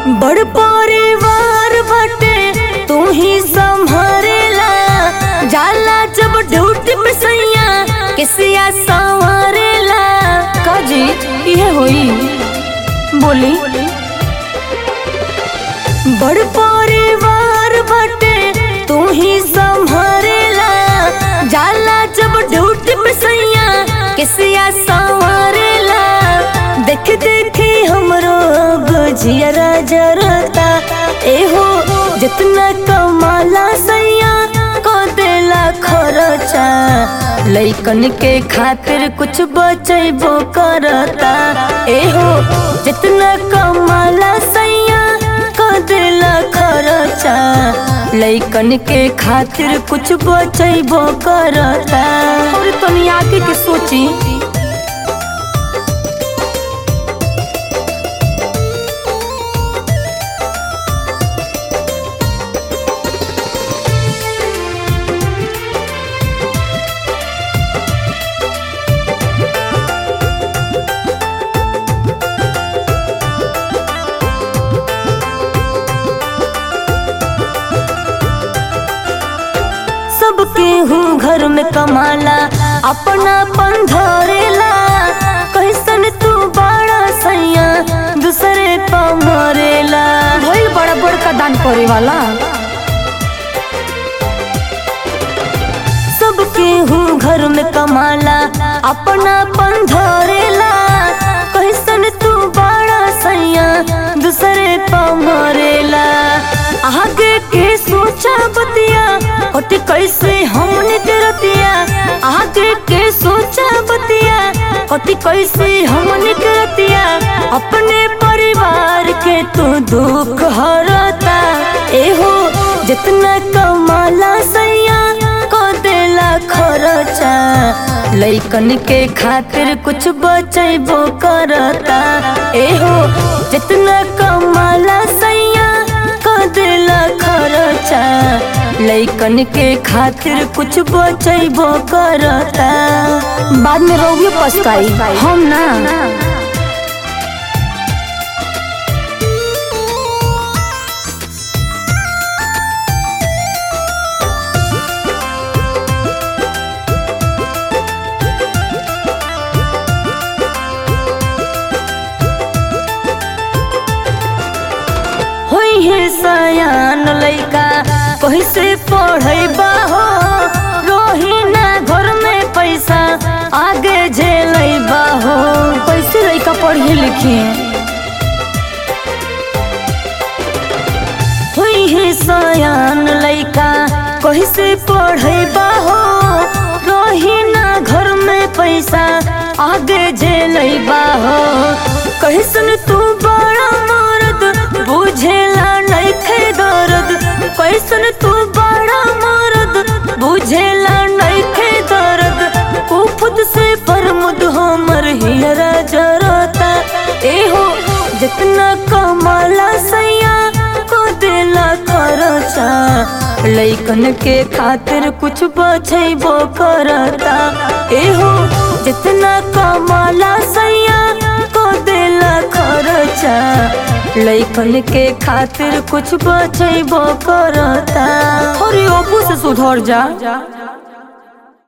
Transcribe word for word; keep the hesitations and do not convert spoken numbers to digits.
बड़ परिवार बाटे तू ही संभारेला, जाला जब ड्यूटी पे सैया किसिया संवारेला। काजी ये होई बोली, बड़ परिवार बाटे तू ही संभारेला, जाला जब ड्यूटी पे सैया किसिया संवारेला। देख देखी हमरो गुजिया जरता, एहो जितना कमाला सैया को देला खर्चा, लइकन के खातिर कुछ बचैबो करता। एहो जितना कमाला सैया को देला खर्चा, लइकन के खातिर कुछ बचैबो करता। और तनी आगे के सोची, हूँ घर में कमाला अपना पन धरेला, कैसन तू बड़ा सैया दूसरे पे मरेला। भइल बड़ा बड़का दान करे वाला, सबके हूँ घर में कमाला अपना पन धरेला, कैसन तू बड़ा सैया दूसरे पे मरेला। आगे के सोचा बतिया होती कैसे हमने करतिया, आगे के सोचा बतिया होती कैसे हमने करतिया। अपने परिवार के तू दुख हरता, एहो जितना कमाला सैया को देला खर्चा, लइकन के खातिर कुछ बचैबो करता। एहो जितना कमाला सैया को देला खर्चा, लइकन के खातिर कुछ बचैबो करता। बाद में रोगी पछताई हम ना। होई है सयान लइका कैसे पढ़ैबा हो, रोही ना घर में पैसा आगे झेलैबा हो। कैसे लइका पढ़ी लिखी, हुई है सयान लइका कैसे पढ़ैबा हो, रोही ना घर में पैसा आगे झेलैबा हो। कैसन तू बड़ा मर्द बुझेला नइखे दर्द, कैसन तू बड़ा मर्द बुझेला नइखे दर्द। खुद से फरमुद हमर हियरा जरता, एहो जितना कमाला सैया को देला खर्चा, लइकन के खातिर कुछ बचैबो करता। एहो जितना कमाला सैया को देला खर्चा, लइकन के खातिर कुछ बचैबो करता। अरे ओपू से सुधर जा।